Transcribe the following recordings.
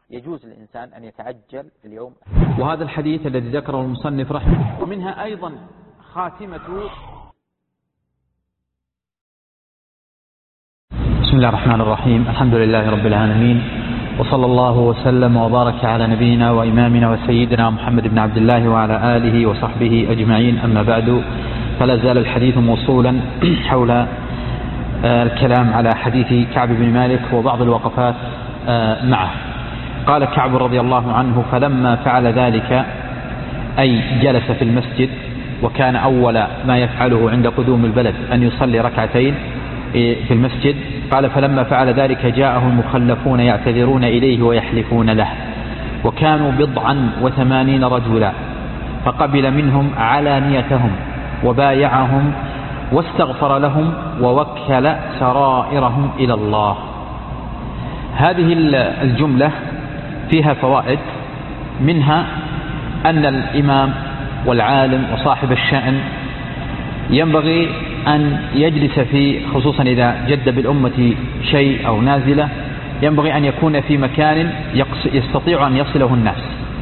يجوز للإنسان أن يتعجل في اليوم. وهذا الحديث الذي ذكره المصنف رحمه، ومنها أيضا خاتمة. بسم الله الرحمن الرحيم، الحمد لله رب العالمين، وصلى الله وسلم وبارك على نبينا وإمامنا وسيدنا محمد بن عبد الله وعلى آله وصحبه أجمعين. أما بعد، فلا زال الحديث موصولا حول الكلام على حديث كعب بن مالك وبعض الوقفات معه. قال كعب رضي الله عنه: فلما فعل ذلك، أي جلس في المسجد، وكان أول ما يفعله عند قدوم البلد أن يصلي ركعتين في المسجد. قال: فلما فعل ذلك جاءه المخلفون يعتذرون إليه ويحلفون له، وكانوا 80 رجلا، فقبل منهم علانيتهم وبايعهم واستغفر لهم ووكل سرائرهم إلى الله. هذه الجملة فيها فوائد، منها أن الإمام والعالم وصاحب الشأن ينبغي أن يجلس في، خصوصا إذا جد بالأمة شيء أو نازلة، ينبغي أن يكون في مكان يستطيع أن يصله الناس.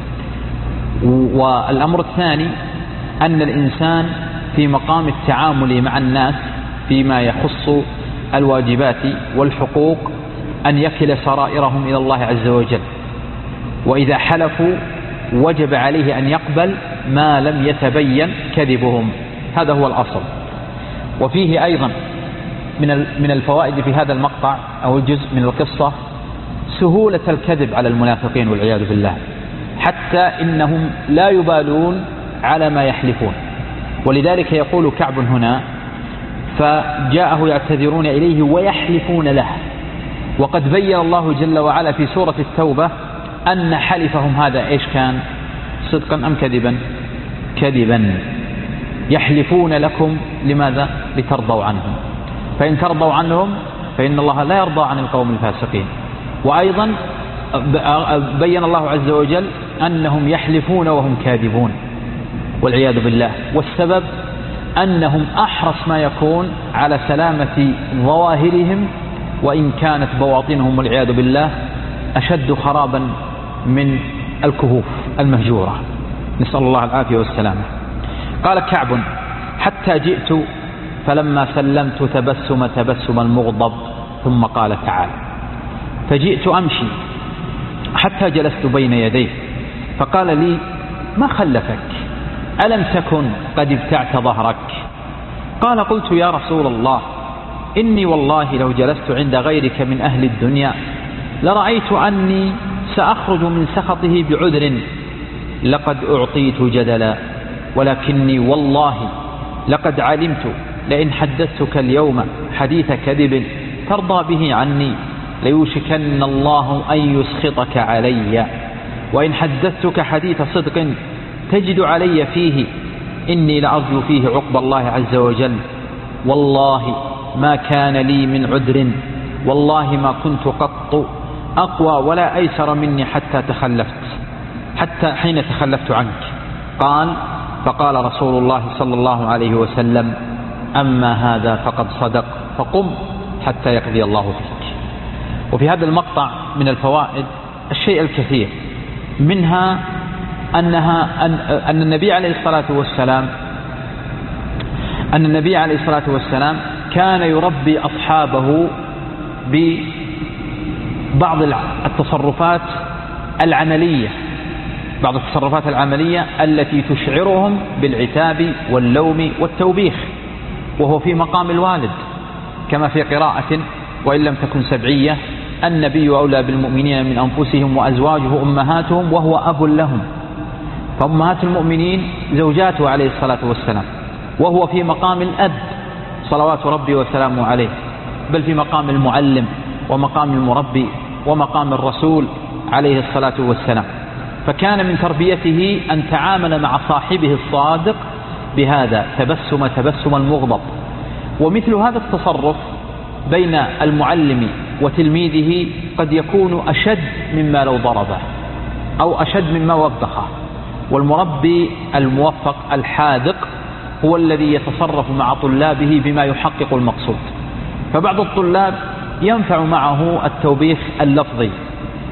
والأمر الثاني أن الإنسان في مقام التعامل مع الناس فيما يخص الواجبات والحقوق أن يكل سرائرهم إلى الله عز وجل، وإذا حلفوا وجب عليه أن يقبل ما لم يتبين كذبهم. هذا هو الأصل. وفيه أيضا من الفوائد في هذا المقطع أو الجزء من القصة سهولة الكذب على المنافقين والعياذ بالله، حتى إنهم لا يبالون على ما يحلفون. ولذلك يقول كعب هنا: فجاءه يعتذرون إليه ويحلفون له. وقد بين الله جل وعلا في سورة التوبة أن حلفهم هذا إيش كان؟ صدقا أم كذبا؟ كذبا. يحلفون لكم لماذا؟ لترضوا عنهم، فإن ترضوا عنهم فإن الله لا يرضى عن القوم الفاسقين. وأيضا بين الله عز وجل أنهم يحلفون وهم كاذبون والعياذ بالله، والسبب أنهم أحرص ما يكون على سلامة ظواهرهم، وإن كانت بواطنهم والعياذ بالله أشد خرابا من الكهوف المهجورة، نسأل الله العافية والسلامة. قال كعب: حتى جئت فلما سلمت تبسم المغضب، ثم قال تعالى: فجئت أمشي حتى جلست بين يديه، فقال لي: ما خلفك؟ ألم تكن قد ابتعت ظهرك؟ قال: قلت: يا رسول الله، إني والله لو جلست عند غيرك من أهل الدنيا لرأيت أني سأخرج من سخطه بعذر، لقد أعطيت جدلا، ولكني والله لقد علمت لئن حدثتك اليوم حديث كذب ترضى به عني ليوشكن الله أن يسخطك علي، وإن حدثتك حديث صدق تجد علي فيه إني لأرجو فيه عقب الله عز وجل. والله ما كان لي من عذر، والله ما كنت قط أقوى ولا أيسر مني حتى حين تخلفت عنك. فقال رسول الله صلى الله عليه وسلم: أما هذا فقد صدق، فقم حتى يقضي الله فيك. وفي هذا المقطع من الفوائد الشيء الكثير، منها أن النبي عليه الصلاة والسلام كان يربي أصحابه ببعض التصرفات العملية، التي تشعرهم بالعتاب واللوم والتوبيخ، وهو في مقام الوالد، كما في قراءة: وإن لم تكن سبعية: النبي أولى بالمؤمنين من أنفسهم وأزواجه أمهاتهم وهو أب لهم. فأمهات المؤمنين زوجاته عليه الصلاة والسلام، وهو في مقام الأب صلوات ربي وسلامه عليه، بل في مقام المعلم ومقام المربي ومقام الرسول عليه الصلاة والسلام. فكان من تربيته أن تعامل مع صاحبه الصادق بهذا تبسم المغضب. ومثل هذا التصرف بين المعلم وتلميذه قد يكون أشد مما لو ضربه أو أشد مما وبخه. والمربي الموفق الحاذق هو الذي يتصرف مع طلابه بما يحقق المقصود. فبعض الطلاب ينفع معه التوبيخ اللفظي،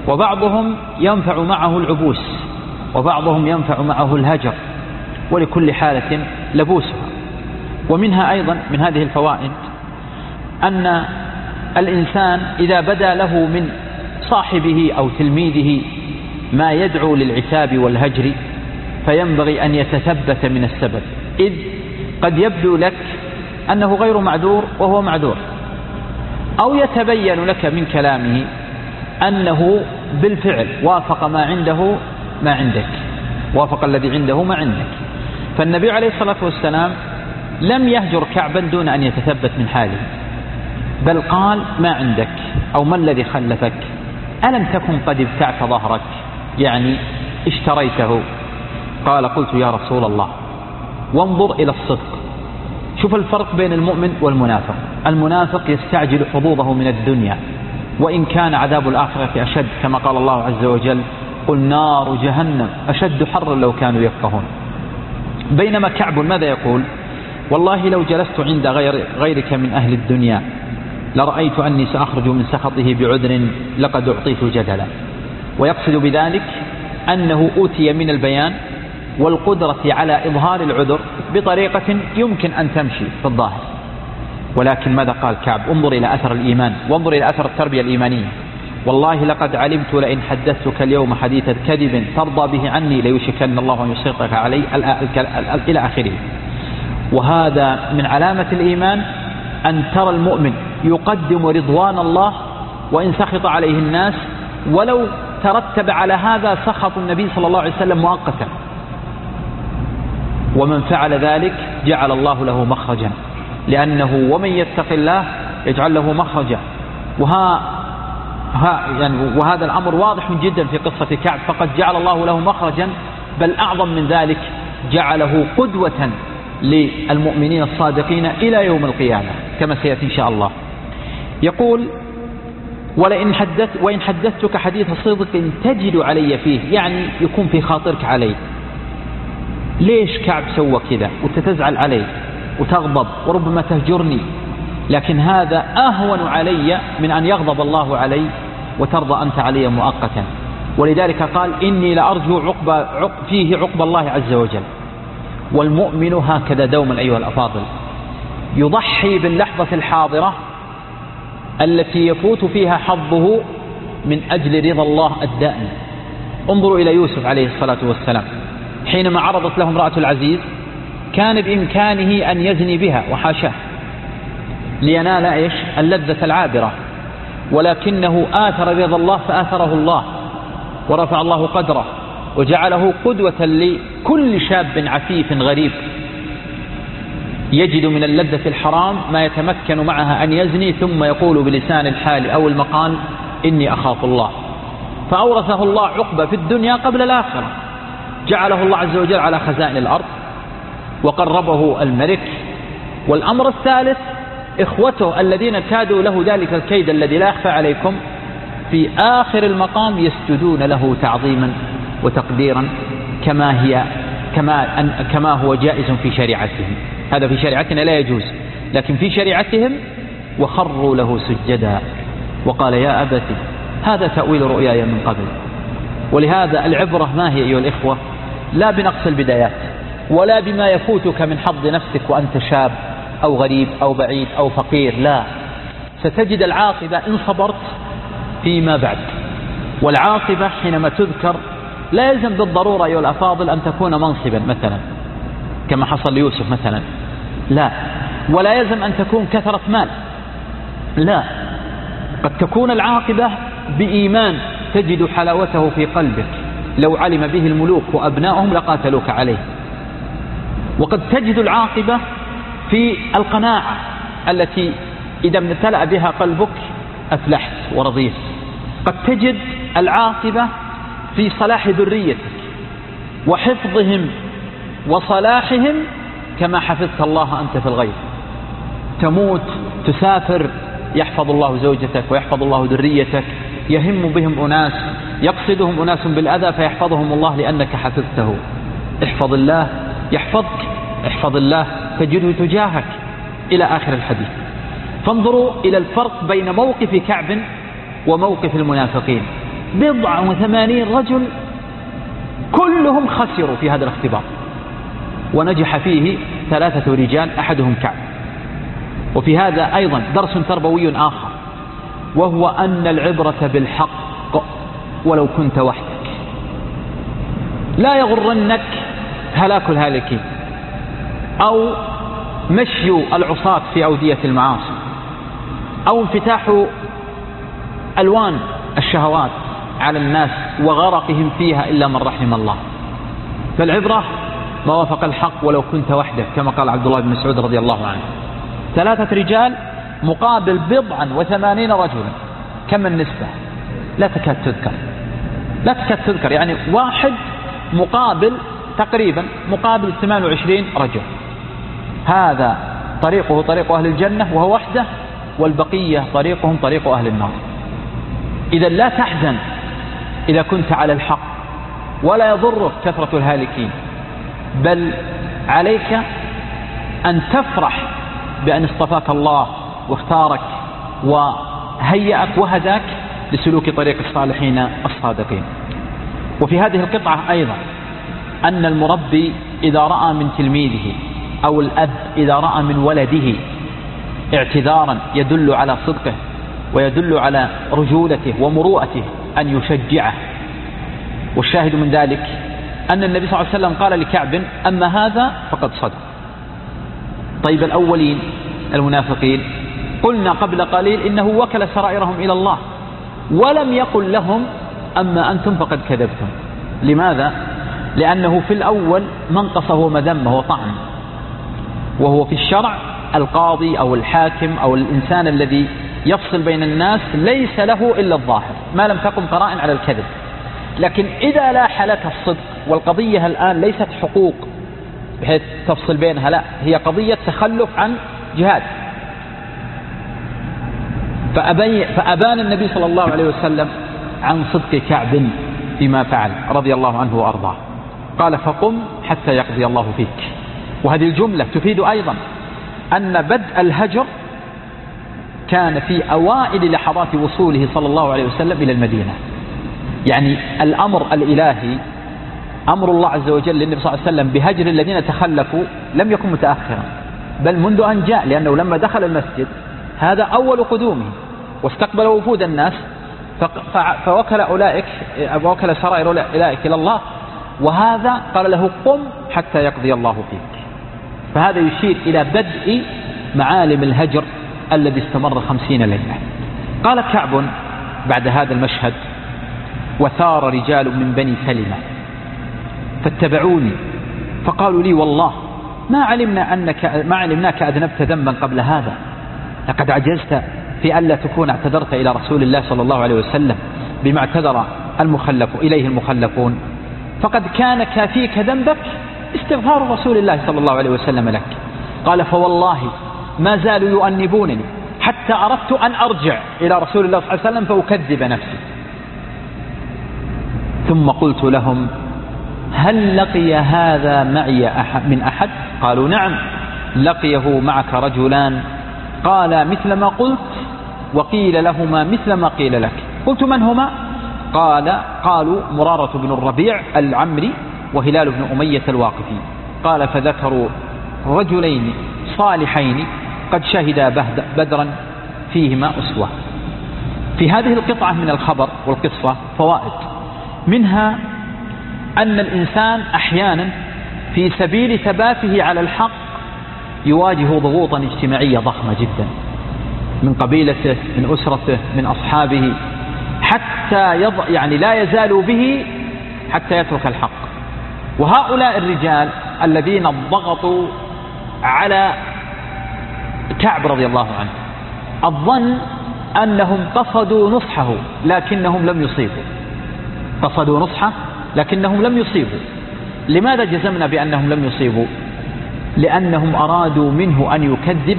وبعضهم ينفع معه العبوس، وبعضهم ينفع معه الهجر، ولكل حالة لبوسها. ومنها أيضا من هذه الفوائد أن الإنسان إذا بدا له من صاحبه أو تلميذه ما يدعو للعتاب والهجر فينبغي أن يتثبت من السبب، إذ قد يبدو لك أنه غير معذور وهو معذور، أو يتبين لك من كلامه أنه بالفعل وافق ما عنده ما عندك، وافق الذي عنده ما عندك. فالنبي عليه الصلاة والسلام لم يهجر كعبا دون أن يتثبت من حاله، بل قال ما عندك أو ما الذي خلفك؟ ألم تكن قد ابتعت ظهرك، يعني اشتريته؟ قال قلت يا رسول الله. وانظر إلى الصدق. شوف الفرق بين المؤمن والمنافق. المنافق يستعجل حظوظه من الدنيا، وإن كان عذاب الآخرة أشد، كما قال الله عز وجل قل نار جهنم أشد حرا لو كانوا يفقهون. بينما كعب ماذا يقول؟ والله لو جلست عند غيرك من أهل الدنيا لرأيت أني سأخرج من سخطه بعذر لقد أعطيت جدلا. ويقصد بذلك أنه أوتي من البيان والقدرة على إظهار العذر بطريقة يمكن أن تمشي في الظاهر. ولكن ماذا قال كعب؟ انظر إلى أثر الإيمان، وانظر إلى أثر التربية الإيمانية. والله لقد علمت لئن حدثتك اليوم حديث كذب ترضى به عني ليوشكن الله أن يسخطك علي، إلى آخره. وهذا من علامة الإيمان أن ترى المؤمن يقدم رضوان الله وإن سخط عليه الناس، ولو ترتب على هذا سخط النبي صلى الله عليه وسلم مؤقتا. ومن فعل ذلك جعل الله له مخرجا، لأنه ومن يتق الله يجعل له مخرجا. وهذا الأمر واضح جدا في قصة كعب، فقد جعل الله له مخرجا، بل أعظم من ذلك جعله قدوة للمؤمنين الصادقين إلى يوم القيامة كما سيأتي إن شاء الله. يقول وإن حدثتك حديث صدق تجد علي فيه، يعني يكون في خاطرك عليه. ليش كعب سوى كذا وتتزعل عليه وتغضب وربما تهجرني؟ لكن هذا أهون علي من أن يغضب الله علي وترضى أنت علي مؤقتا. ولذلك قال إني لأرجو فيه عقب الله عز وجل. والمؤمن هكذا دوما أيها الأفاضل، يضحي باللحظة الحاضرة التي يفوت فيها حظه من أجل رضا الله الدائم. انظروا إلى يوسف عليه الصلاة والسلام، حينما عرضت له امرأة العزيز كان بإمكانه أن يزني بها وحاشاه لينال إيش؟ اللذة العابرة، ولكنه آثر رضا الله فآثره الله ورفع الله قدره وجعله قدوة لكل شاب عفيف غريب يجد من اللذة الحرام ما يتمكن معها أن يزني، ثم يقول بلسان الحال أو المقال إني أخاف الله. فأورثه الله عقبة في الدنيا قبل الآخرة، جعله الله عز وجل على خزائن الأرض وقربه الملك. والأمر الثالث إخوته الذين كادوا له ذلك الكيد الذي لا يخفى عليكم، في آخر المقام يسجدون له تعظيما وتقديرا كما هو جائز في شريعتهم. هذا في شريعتنا لا يجوز، لكن في شريعتهم وخروا له سجدا وقال يا أبتي هذا تأويل رؤياي من قبل. ولهذا العبرة ما هي أيها الإخوة؟ لا بنقص البدايات ولا بما يفوتك من حظ نفسك وأنت شاب أو غريب أو بعيد أو فقير، لا، ستجد العاقبة إن صبرت فيما بعد. والعاقبة حينما تذكر لا يلزم بالضرورة أيها الأفاضل أن تكون منصبا مثلا كما حصل ليوسف مثلا، لا، ولا يلزم أن تكون كثرة مال، لا، قد تكون العاقبة بإيمان تجد حلاوته في قلبك لو علم به الملوك وأبنائهم لقاتلوك عليه. وقد تجد العاقبة في القناعة التي إذا امتلأ بها قلبك أفلحت ورضيت. قد تجد العاقبة في صلاح ذريتك وحفظهم وصلاحهم كما حفظت الله أنت في الغيب. تموت تسافر يحفظ الله زوجتك ويحفظ الله ذريتك، يهم بهم أناس يقصدهم أناس بالأذى فيحفظهم الله لأنك حفظته. احفظ الله يحفظك، احفظ الله تجده تجاهك، إلى آخر الحديث. فانظروا إلى الفرق بين موقف كعب وموقف المنافقين. 89 رجل كلهم خسروا في هذا الاختبار، ونجح فيه 3 رجال أحدهم كعب. وفي هذا أيضا درس تربوي آخر، وهو أن العبرة بالحق ولو كنت وحدك. لا يغرنك هلاك الهالكين أو مشي العصاة في أودية المعاصي أو انفتاح ألوان الشهوات على الناس وغرقهم فيها إلا من رحم الله. فالعبرة ما وافق الحق ولو كنت وحدك، كما قال عبد الله بن مسعود رضي الله عنه. 3 رجال مقابل 89 رجلا، كم النسبة؟ لا تكاد تذكر، يعني واحد مقابل تقريبا مقابل 28 رجل. هذا طريقه طريق أهل الجنة وهو وحده، والبقية طريقهم طريق أهل النار. إذا لا تحزن إذا كنت على الحق، ولا يضرك كثرة الهالكين، بل عليك أن تفرح بأن اصطفاك الله واختارك وهيأك وهداك لسلوك طريق الصالحين الصادقين. وفي هذه القطعة أيضا أن المربي إذا رأى من تلميذه أو الأب إذا رأى من ولده اعتذارا يدل على صدقه ويدل على رجولته ومروءته أن يشجعه. والشاهد من ذلك أن النبي صلى الله عليه وسلم قال لكعب: أما هذا فقد صدق. طيب الأولين المنافقين قلنا قبل قليل إنه وكل سرائرهم إلى الله، ولم يقل لهم: أما أنتم فقد كذبتم. لماذا؟ لأنه في الأول منقصه ومذمه وطعن، وهو في الشرع القاضي أو الحاكم أو الإنسان الذي يفصل بين الناس ليس له إلا الظاهر ما لم تقم قرائن على الكذب. لكن إذا لاح لك الصدق، والقضية الآن ليست حقوق بحيث تفصل بينها، لا، هي قضية تخلف عن جهاد، فأبان النبي صلى الله عليه وسلم عن صدق كعب فيما فعل رضي الله عنه وأرضاه. قال: فقم حتى يقضي الله فيك. وهذه الجملة تفيد أيضا أن بدء الهجر كان في أوائل لحظات وصوله صلى الله عليه وسلم إلى المدينة. يعني الأمر الإلهي، أمر الله عز وجل للنبي صلى الله عليه وسلم بهجر الذين تخلفوا لم يكن متأخرا، بل منذ أن جاء، لأنه لما دخل المسجد هذا أول قدومه واستقبل وفود الناس، فوكل سرائر أولئك إلى الله، وهذا قال له: قم حتى يقضي الله فيك. فهذا يشير إلى بدء معالم الهجر الذي استمر 50 ليلة. قال كعب بعد هذا المشهد: وثار رجال من بني سلمة فاتبعوني فقالوا لي: والله ما علمناك أذنبت ذنبا قبل هذا، لقد عجزت في ألا تكون اعتذرت إلى رسول الله صلى الله عليه وسلم بما اعتذر إليه المخلفون، فقد كان كافيك ذنبك استغفار رسول الله صلى الله عليه وسلم لك. قال: فوالله ما زالوا يؤنبونني حتى أردت أن أرجع إلى رسول الله صلى الله عليه وسلم فأكذب نفسي. ثم قلت لهم: هل لقي هذا معي من أحد؟ قالوا: نعم، لقيه معك رجلان قال مثل ما قلت وقيل لهما مثل ما قيل لك. قلت: من هما؟ قالوا: مرارة بن الربيع العمري وهلال بن أمية الواقفي. قال: فذكروا رجلين صالحين قد شهدا بدرا فيهما أسوة. في هذه القطعة من الخبر والقصة فوائد، منها أن الإنسان أحيانا في سبيل ثباته على الحق يواجه ضغوطا اجتماعية ضخمة جدا من قبيلته، من أسرته، من أصحابه، حتى يعني لا يزالوا به حتى يترك الحق. وهؤلاء الرجال الذين ضغطوا على كعب رضي الله عنه الظن أنهم قصدوا نصحه لكنهم لم يصيبوا، قصدوا نصحه لكنهم لم يصيبوا. لماذا جزمنا بأنهم لم يصيبوا؟ لأنهم أرادوا منه أن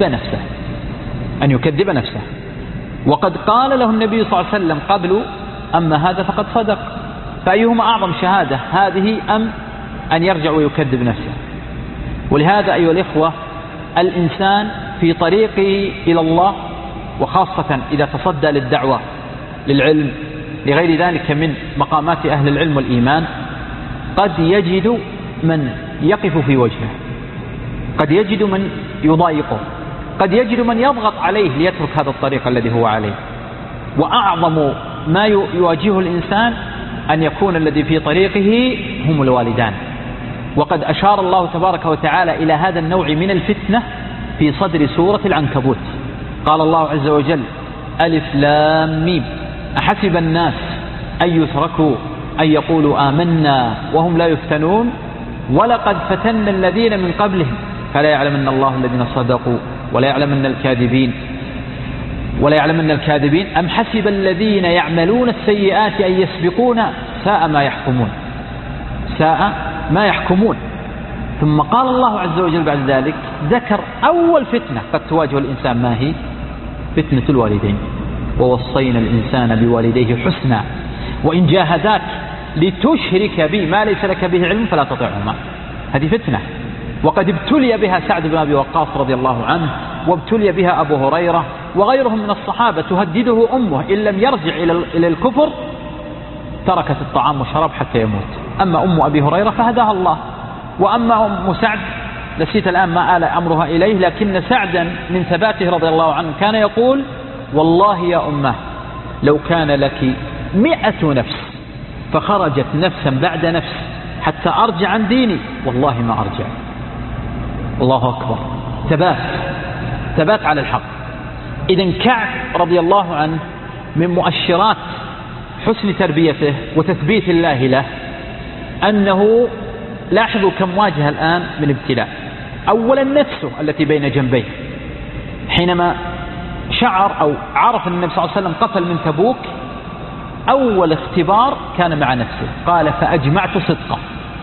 يكذب نفسه، وقد قال له النبي صلى الله عليه وسلم قبل: أما هذا فقد صدق. فأيهما أعظم شهادة، هذه أم أن يرجع ويكذب نفسه؟ ولهذا أيها الإخوة، الإنسان في طريقه إلى الله، وخاصة إذا تصدى للدعوة للعلم لغير ذلك من مقامات أهل العلم والإيمان، قد يجد من يقف في وجهه، قد يجد من يضايقه، قد يجد من يضغط عليه ليترك هذا الطريق الذي هو عليه. وأعظم ما يواجهه الإنسان أن يكون الذي في طريقه هم الوالدان. وقد أشار الله تبارك وتعالى إلى هذا النوع من الفتنة في صدر سورة العنكبوت. قال الله عز وجل: ألف لام ميم أحسب الناس أن يتركوا أن يقولوا آمنا وهم لا يفتنون ولقد فتنا الذين من قبلهم فلا يعلمن الله الذين صدقوا ولا يعلمن الكاذبين أم حسب الذين يعملون السيئات أن يسبقونا ساء ما يحكمون. ثم قال الله عز وجل بعد ذلك ذكر أول فتنة قد تواجه الإنسان، ما هي؟ فتنة الوالدين. ووصينا الإنسان بوالديه حسنا وإن جاهداك لتشرك بي ما ليس لك به علم فلا تطعهما. هذه فتنة، وقد ابتلي بها سعد بن أبي وقاص رضي الله عنه، وابتلي بها أبو هريرة وغيرهم من الصحابة. تهدده أمه إن لم يرجع إلى الكفر تركت الطعام والشراب حتى يموت. أما أم أبي هريرة فهداها الله، وأما أم سعد نسيت الآن ما آل أمرها إليه، لكن سعدا من ثباته رضي الله عنه كان يقول: والله يا أمه لو كان لك 100 نفس فخرجت نفسا بعد نفس حتى أرجع عن ديني والله ما أرجع. الله أكبر، ثبات على الحق. إذن كعب رضي الله عنه من مؤشرات حسن تربيته وتثبيت الله له أنه لاحظوا كم واجه الآن من ابتلاء. أولا نفسه التي بين جنبيه، حينما شعر أو عرف أن النبي صلى الله عليه وسلم قفل من تبوك أول اختبار كان مع نفسه. قال: فأجمعت صدقه.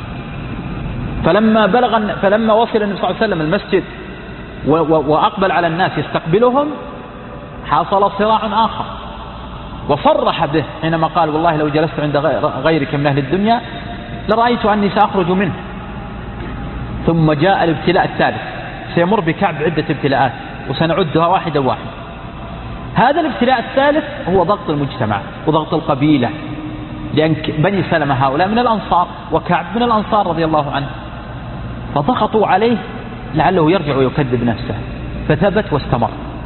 فلما وصل النبي صلى الله عليه وسلم المسجد وأقبل على الناس يستقبلهم حصل صراع آخر، وصرح به حينما قال: والله لو جلست عند غيرك من أهل الدنيا لرأيت أني سأخرج منه. ثم جاء الابتلاء الثالث، سيمر بكعب عدة ابتلاءات وسنعدها واحدة واحدة. هذا الابتلاء الثالث هو ضغط المجتمع وضغط القبيلة، لأن بني سلمة هؤلاء من الأنصار وكعب من الأنصار رضي الله عنه، فضغطوا عليه لعله يرجع ويكذب نفسه، فثبت واستمر.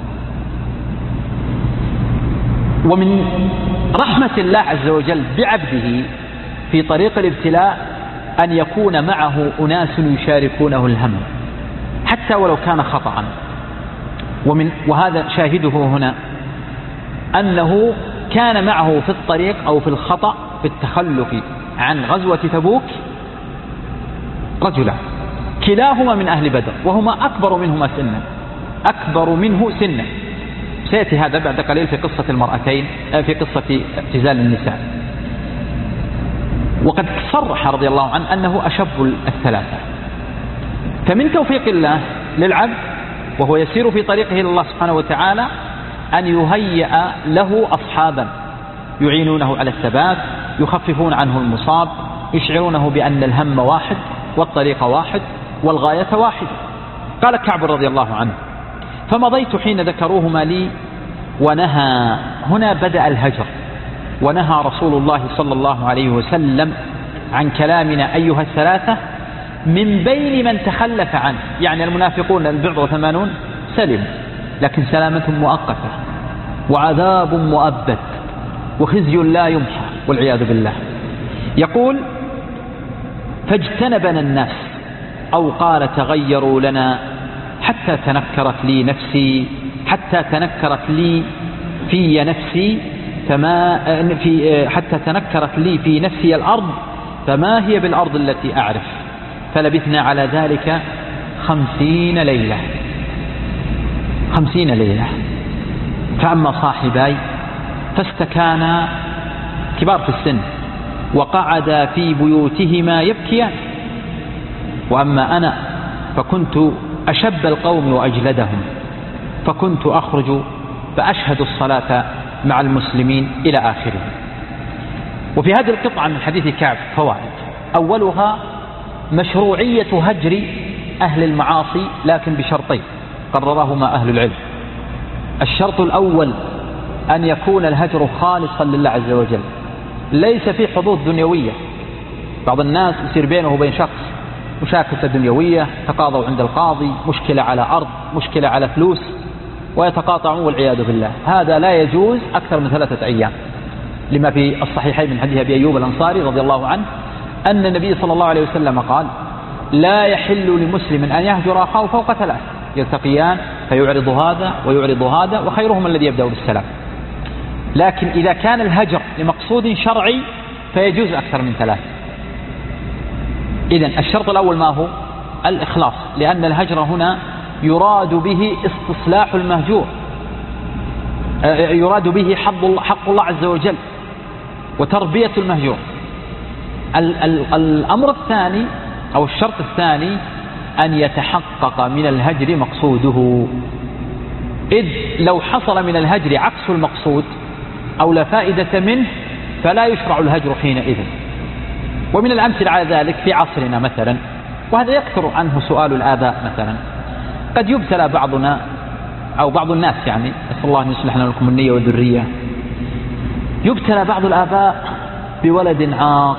ومن رحمة الله عز وجل بعبده في طريق الابتلاء أن يكون معه أناس يشاركونه الهم حتى ولو كان خطأ. وهذا شاهده هنا أنه كان معه في الطريق أو في الخطأ في التخلف عن غزوة تبوك رجلا كلاهما من أهل بدر، وهما أكبر منه سنا. سيأتي هذا بعد قليل في قصة المرأتين، في قصة اعتزال النساء. وقد صرح رضي الله عنه أنه أشب الثلاثة. فمن توفيق الله للعبد وهو يسير في طريقه إلى الله سبحانه وتعالى أن يهيئ له أصحابا يعينونه على الثبات، يخففون عنه المصاب، يشعرونه بأن الهم واحد والطريق واحد والغاية واحد. قال كعب رضي الله عنه: فمضيت حين ذكروهما لي ونهى. هنا بدأ الهجر، ونهى رسول الله صلى الله عليه وسلم عن كلامنا أيها الثلاثة من بين من تخلف عنه. يعني المنافقون 80 سلم، لكن سلامة مؤقتة وعذاب مؤبد وخزي لا يمحى والعياذ بالله. يقول: فاجتنبنا الناس، أو قال تغيروا لنا حتى تنكرت لي في نفسي حتى تنكرت لي في نفسي الأرض فما هي بالأرض التي أعرف. فلبثنا على ذلك 50 ليلة. فأما صاحباي فاستكانا كبار في السن وقعدا في بيوتهما يبكيان، وأما أنا فكنت أشب القوم وأجلدهم، فكنت أخرج فأشهد الصلاة مع المسلمين إلى آخره. وفي هذه القطعة من حديث كعب فوائد. أولها مشروعية هجر أهل المعاصي، لكن بشرطين قررهما أهل العلم. الشرط الأول أن يكون الهجر خالصا لله عز وجل، ليس في حظوظ دنيوية. بعض الناس يصير بينه وبين شخص مشاكسة دنيوية، تقاضوا عند القاضي، مشكلة على أرض، مشكلة على فلوس، ويتقاطعون والعياذ بالله. هذا لا يجوز أكثر من 3 أيام، لما في الصحيحين من حديث أبي أيوب الأنصاري رضي الله عنه أن النبي صلى الله عليه وسلم قال: لا يحل لمسلم أن يهجر أخاه فوق 3، يلتقيان فيعرض هذا ويعرض هذا، وخيرهم الذي يبدأ بالسلام. لكن إذا كان الهجر لمقصود شرعي فيجوز أكثر من 3. إذن الشرط الأول ما هو؟ الإخلاص، لأن الهجر هنا يراد به استصلاح المهجور، يراد به حق الله عز وجل وتربية المهجور. الأمر الثاني أو الشرط الثاني أن يتحقق من الهجر مقصوده، إذ لو حصل من الهجر عكس المقصود أو لا فائدة منه فلا يشرع الهجر حينئذ. ومن الأمثلة على ذلك في عصرنا مثلا، وهذا يكثر عنه سؤال الآباء مثلا، قد يبتلى بعضنا أو بعض الناس، يعني نسأل الله أن يصلح لنا لكم النية والذرية، يبتلى بعض الآباء بولد عاق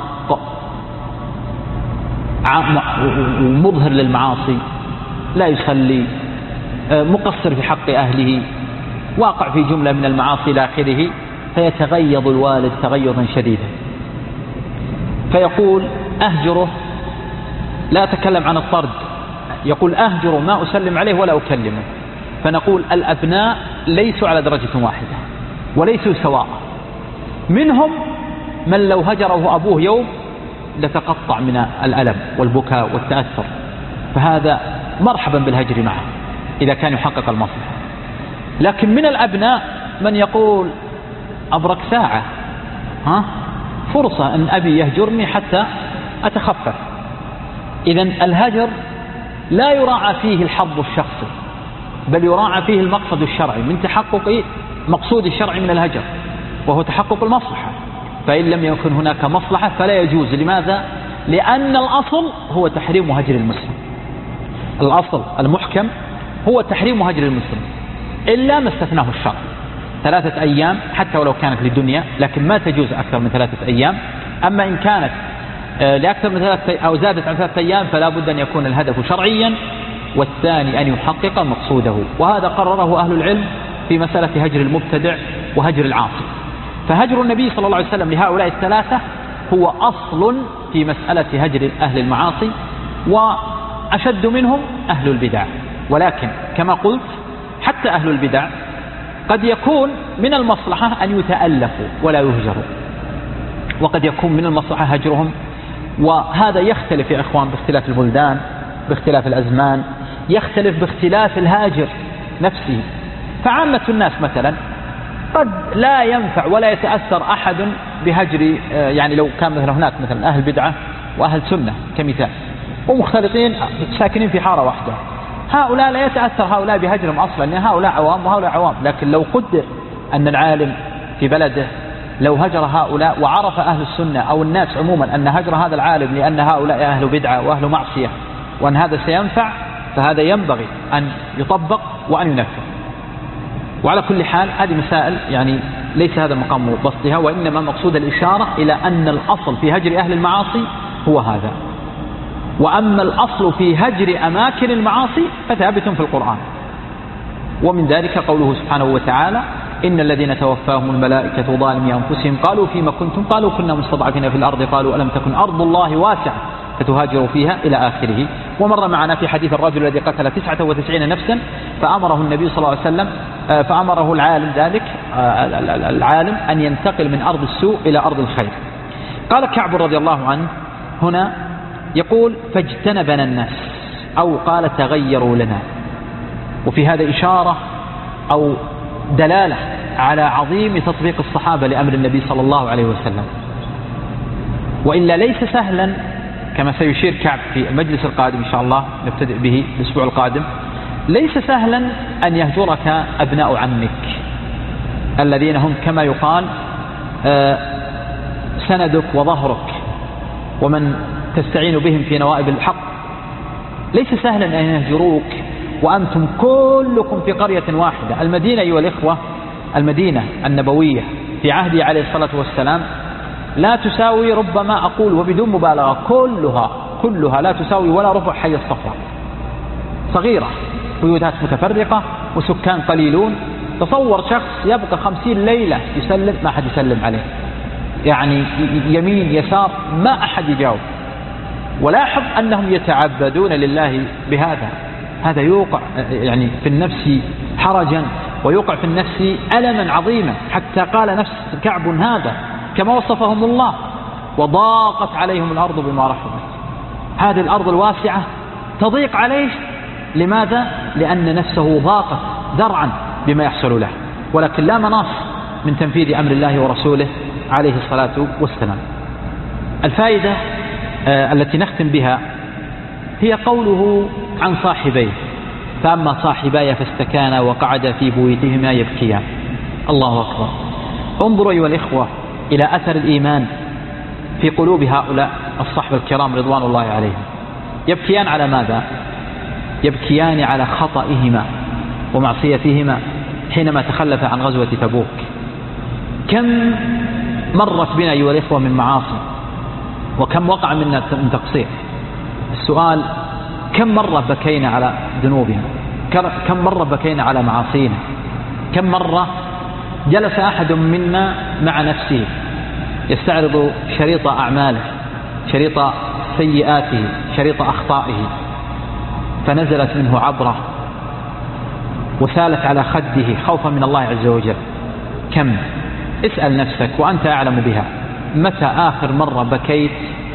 ومظهر للمعاصي، لا يصلي، مقصر في حق أهله، واقع في جملة من المعاصي إلى آخره، فيتغيظ الوالد تغيظا شديدا، فيقول: أهجره، لا أتكلم عن الطرد، يقول: أهجره، ما أسلم عليه ولا أكلمه. فنقول: الأبناء ليسوا على درجة واحدة وليسوا سواء، منهم من لو هجره أبوه يوم لتقطع من الألم والبكاء والتأثر، فهذا مرحبا بالهجر معه إذا كان يحقق المصلحة. لكن من الأبناء من يقول: أبرك ساعة، فرصة أن أبي يهجرني حتى أتخفف. إذن الهجر لا يراعى فيه الحظ الشخصي، بل يراعى فيه المقصد الشرعي من تحقق مقصود الشرع من الهجر، وهو تحقق المصلحة. فإن لم يكن هناك مصلحة فلا يجوز. لماذا؟ لأن الأصل هو تحريم هجر المسلم، الأصل المحكم هو تحريم هجر المسلم، إلا ما استثناه الشرع. 3 أيام حتى ولو كانت للدنيا، لكن ما تجوز أكثر من 3 أيام. أما إن كانت لأكثر من 3 أو زادت عن 3 أيام فلا بد أن يكون الهدف شرعيا، والثاني أن يحقق مقصوده. وهذا قرره أهل العلم في مسألة هجر المبتدع وهجر العاصي. فهجر النبي صلى الله عليه وسلم لهؤلاء ال3 هو أصل في مسألة هجر أهل المعاصي، وأشد منهم أهل البدع. ولكن كما قلت حتى أهل البدع قد يكون من المصلحة أن يتألفوا ولا يهجروا، وقد يكون من المصلحة هجرهم. وهذا يختلف يا إخوان باختلاف البلدان، باختلاف الأزمان، يختلف باختلاف الهاجر نفسه. فعامة الناس مثلا قد لا ينفع ولا يتأثر أحد بهجر، يعني لو كان مثلا هناك مثلا أهل بدعة وأهل سنة كمثال ومختلطين ساكنين في حارة واحدة، هؤلاء لا يتأثر هؤلاء بهجرهم أصلا، لأن هؤلاء عوام وهؤلاء عوام. لكن لو قدر أن العالم في بلده لو هجر هؤلاء وعرف أهل السنة أو الناس عموما أن هجر هذا العالم لأن هؤلاء أهل بدعة وأهل معصية وأن هذا سينفع، فهذا ينبغي أن يطبق وأن ينفذ. وعلى كل حال هذه مسائل يعني ليس هذا مقام بسطها، وإنما مقصود الإشارة إلى أن الأصل في هجر أهل المعاصي هو هذا. وأما الأصل في هجر أماكن المعاصي فثابت في القرآن، ومن ذلك قوله سبحانه وتعالى: إن الذين توفاهم الملائكة ظالمي أنفسهم قالوا فيما كنتم قالوا كنا مستضعفين في الأرض قالوا ألم تكن أرض الله واسعة فتهاجروا فيها إلى آخره. ومر معنا في حديث الرجل الذي قتل 99 نفسا فأمره النبي صلى الله عليه وسلم فأمره العالم ذلك العالم أن ينتقل من أرض السوء إلى أرض الخير. قال كعب رضي الله عنه هنا يقول: فاجتنبنا الناس، أو قال تغيروا لنا. وفي هذا إشارة أو دلالة على عظيم تطبيق الصحابة لأمر النبي صلى الله عليه وسلم. وإلا ليس سهلا كما سيشير كعب في المجلس القادم إن شاء الله نبتدئ به الأسبوع القادم، ليس سهلا أن يهجرك أبناء عمك الذين هم كما يقال سندك وظهرك ومن تستعين بهم في نوائب الحق. ليس سهلا أن يهجروك وأنتم كلكم في قرية واحدة. المدينة أيها الإخوة، المدينة النبوية في عهده عليه الصلاة والسلام لا تساوي، ربما أقول وبدون مبالغة، كلها لا تساوي ولا ربع حي الصفوة. صغيرة، بيوتات متفرقة وسكان قليلون. تصور شخص يبقى 50 ليلة يسلم، ما أحد يسلم عليه، يعني يمين يسار ما أحد يجاوب. ولاحظ أنهم يتعبدون لله بهذا. هذا يوقع يعني في النفس حرجا، ويوقع في النفس ألما عظيما، حتى قال نفس كعب هذا كما وصفهم الله: وضاقت عليهم الأرض بما رحبت. هذه الأرض الواسعة تضيق عليه. لماذا؟ لأن نفسه ضاقت ذرعا بما يحصل له، ولكن لا مناص من تنفيذ أمر الله ورسوله عليه الصلاة والسلام. الفائدة التي نختم بها هي قوله عن صاحبيه: فأما صاحباي فاستكانا وقعدا في بيوتهما يبكيان. الله أكبر. انظروا أيها الإخوة إلى أثر الإيمان في قلوب هؤلاء الصحبة الكرام رضوان الله عليهم. يبكيان على ماذا؟ يبكيان على خطئهما ومعصيتهما حينما تخلف عن غزوة تبوك. كم مرت بنا أيها الإخوة من معاصي، وكم وقع منا من تقصير. السؤال: كم مرة بكينا على ذنوبنا؟ كم مرة بكينا على معاصينا؟ كم مرة جلس أحد منا مع نفسه يستعرض شريط أعماله، شريط سيئاته، شريط أخطائه، فنزلت منه عبرة وسالت على خده خوفا من الله عز وجل؟ كم؟ اسأل نفسك وأنت أعلم بها. متى آخر مرة بكيت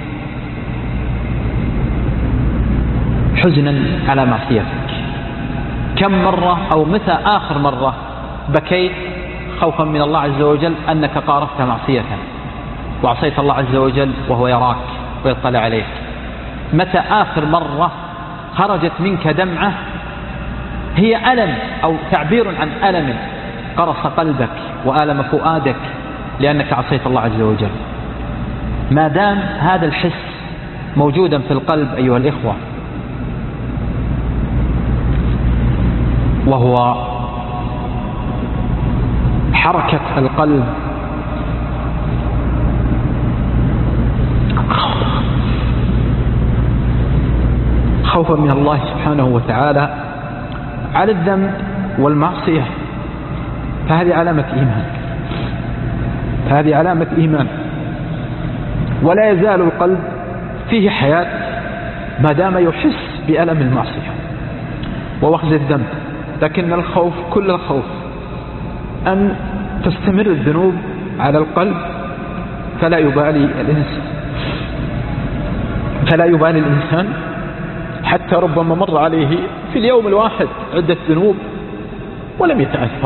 حزنا على معصيتك؟ كم مرة أو متى آخر مرة بكيت خوفا من الله عز وجل أنك قارفت معصية وعصيت الله عز وجل وهو يراك ويطلع عليك؟ متى آخر مرة خرجت منك دمعة هي ألم أو تعبير عن ألم قرص قلبك وآلم فؤادك لأنك عصيت الله عز وجل؟ ما دام هذا الحس موجودا في القلب أيها الإخوة، وهو حركة القلب خوفا من الله سبحانه وتعالى على الذنب والمعصية، فهذه علامة إيمان، هذه علامة إيمان. ولا يزال القلب فيه حياة ما دام يحس بألم المعصية ووخز الذنب. لكن الخوف، كل الخوف أن تستمر الذنوب على القلب فلا يبالي الإنسان حتى ربما مر عليه في اليوم الواحد عدة ذنوب ولم يتأثر،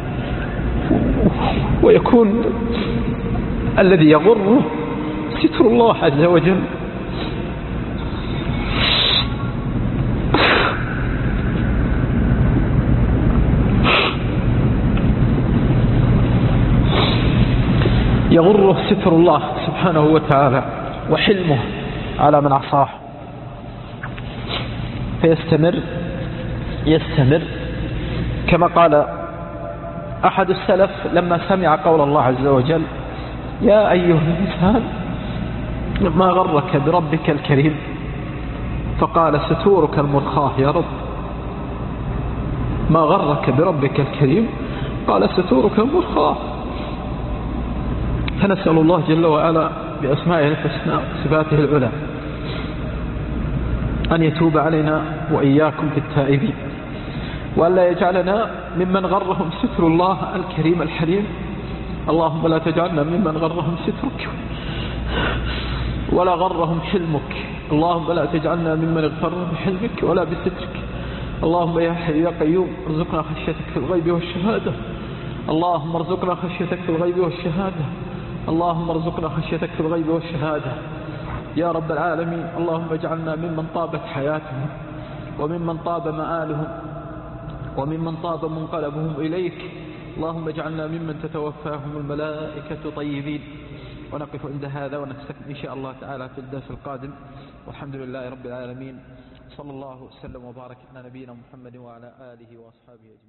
ويكون الذي يغره ستر الله عز وجل. يغره ستر الله سبحانه وتعالى وحلمه على من عصاه، يستمر كما قال أحد السلف لما سمع قول الله عز وجل: يا أيها الإنسان ما غرك بربك الكريم؟ فقال: ستورك المرخاه يا رب. ما غرك بربك الكريم؟ قال: ستورك المرخاه. فنسأل الله جل وعلا بأسمائه الحسنى وصفاته العلى أن يتوب علينا وإياكم في التائبين، وأن لا يجعلنا ممن غرهم ستر الله الكريم الحليم. اللهم لا تجعلنا ممن غرهم سترك ولا غرهم حلمك. اللهم لا تجعلنا ممن اغتر بحلمك ولا بسترك. اللهم يا حي يا قيوم ارزقنا خشيتك في الغيب والشهادة. اللهم ارزقنا خشيتك في الغيب والشهادة. اللهم ارزقنا خشيتك في الغيب والشهادة يا رب العالمين. اللهم اجعلنا ممن طابت حياتهم وممن طاب مآلهم وممن طاب منقلبهم إليك. اللهم اجعلنا ممن تتوفاهم الملائكة طيبين. ونقف عند هذا ونستكمل إن شاء الله تعالى في الدرس القادم، والحمد لله رب العالمين. صلى الله وسلم وبارك على نبينا محمد وعلى آله وأصحابه أجمعين.